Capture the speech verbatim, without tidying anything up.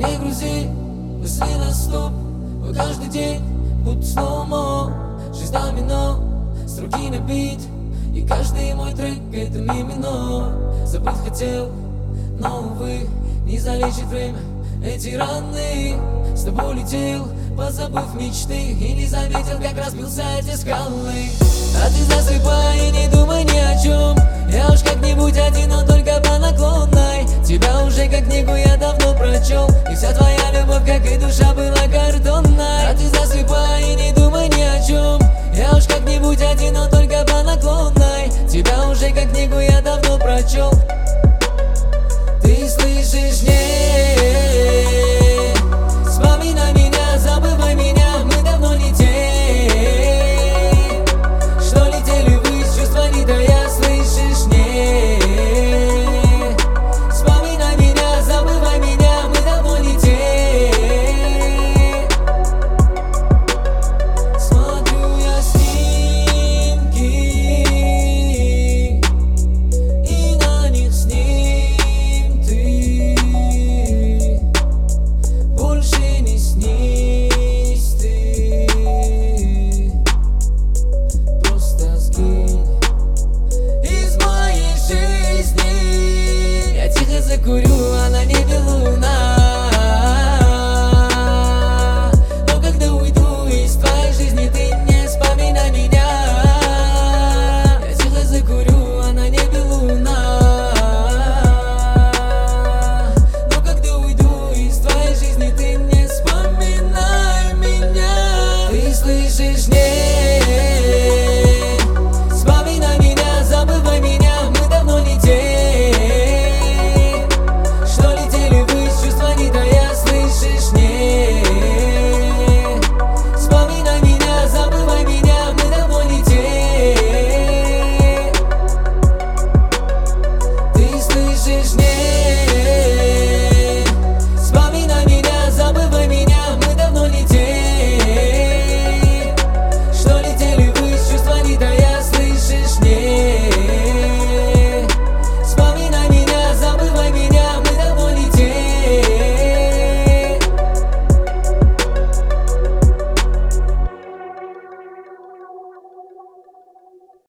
Не грузи мысли на стоп, мой каждый день будто слоумо. Жизнь домино, струги на бит, и каждый мой трек это мимино. Забыть хотел, но увы, не залечит время эти раны. С тобой летел, позабыв мечты, и не заметил, как разбился эти скалы. А ты за